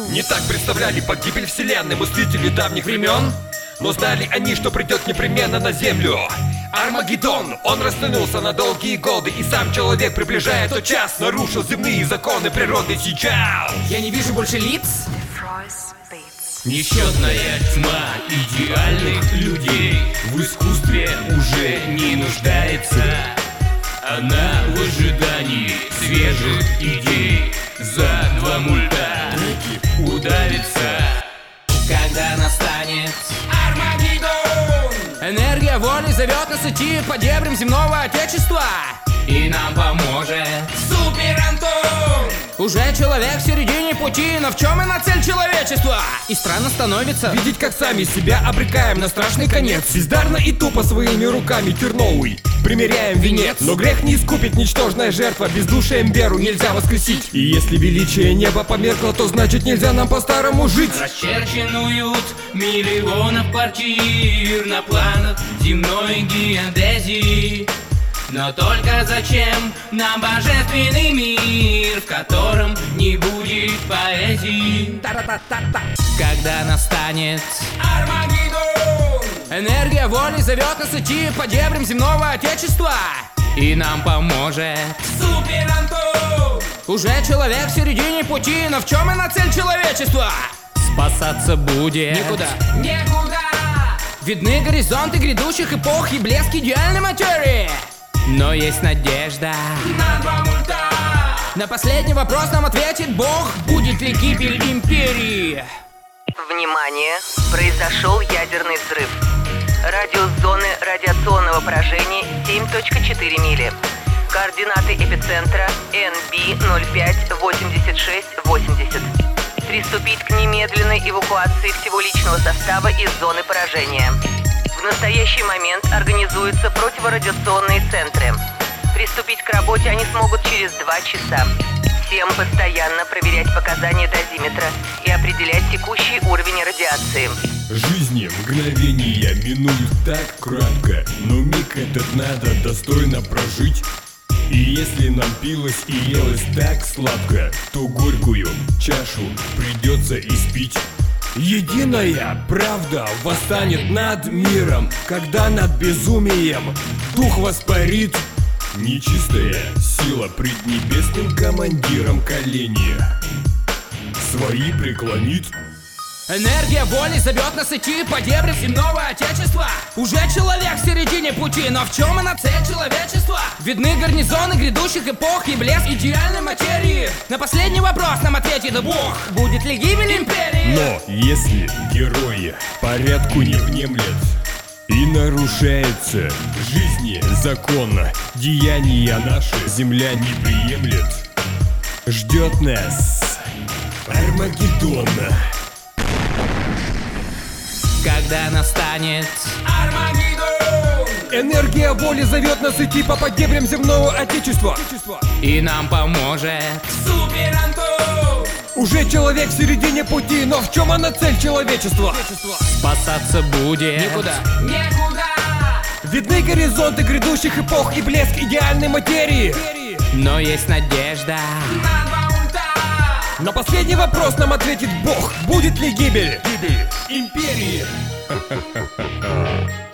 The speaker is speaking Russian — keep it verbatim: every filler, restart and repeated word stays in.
Не так представляли погибель вселенной мыслители давних времен, но знали они, что придет непременно на землю Армагеддон. Он растянулся на долгие годы, и сам человек, приближая тот час, нарушил земные законы природы сейчас. Я не вижу больше лиц. Несчетная тьма идеальных людей в искусстве уже не нуждается. Она в ожидании свежих идей за два мульта удавится. Когда настанет Армагеддон, энергия воли зовет нас идти по дебрям земного отечества, и нам поможет Супер Антон. Уже человек в середине пути, но в чем именно цель человечества? И странно становится видеть, как сами себя обрекаем на страшный конец. Бездарно и тупо своими руками терновый примеряем венец. Но грех не искупит ничтожная жертва, бездушием веру нельзя воскресить. И если величие неба померкло, то значит нельзя нам по-старому жить. Расчерчен уют миллионов квартир на планах земной геодезии. Но только зачем нам божественный мир, в котором не будет поэзии? Та-та-та-та-та. Когда настанет Армагеддон, энергия воли зовет нас идти по дебрям земного отечества, и нам поможет Супер Антон. уже человек в середине пути, но в чем именно цель человечества? Спасаться будет Никуда. Некуда. Видны горизонты грядущих эпох и блеск идеальной материи. Но есть надежда на два мульта. На последний вопрос нам ответит Бог. Будет ли гибель империи? Внимание! Произошел ядерный взрыв. Радиус зоны радиационного поражения семь точка четыре мили. Координаты эпицентра эн би ноль пять восемьдесят шесть восемьдесят. Приступить к немедленной эвакуации всего личного состава из зоны поражения. В настоящий момент организуются противорадиационные центры. Приступить к работе они смогут через два часа. Всем постоянно проверять показания дозиметра и определять текущий уровень радиации. Жизни мгновения минуют так кратко, но миг этот надо достойно прожить. И если нам пилось и елось так сладко, то горькую чашу придется испить. Единая правда восстанет над миром, когда над безумием дух воспарит. Нечистая сила пред небесным командиром колени свои преклонит. Энергия воли зовет нас идти по дебрям земного отечества. Уже человек в середине пути, но в чем она цель человечества? Видны гарнизоны грядущих эпох и блеск идеальной материи. На последний вопрос нам ответит Бог. Будет ли гибель империи? Но если герои порядку не внемлет и нарушается жизни закон, деяния наши земля не приемлет, ждет нас Армагеддон. Когда настанет Армагеддон, Энергия воли зовет нас идти по поддебрям земного отечества, и нам поможет Супер Антон. уже человек в середине пути, но в чем она цель человечества? Спасаться будет Никуда. Некуда. Видны горизонты грядущих эпох и блеск идеальной материи. Но есть надежда На два мульта. На последний вопрос нам ответит Бог. Будет ли гибель? Гибель империи.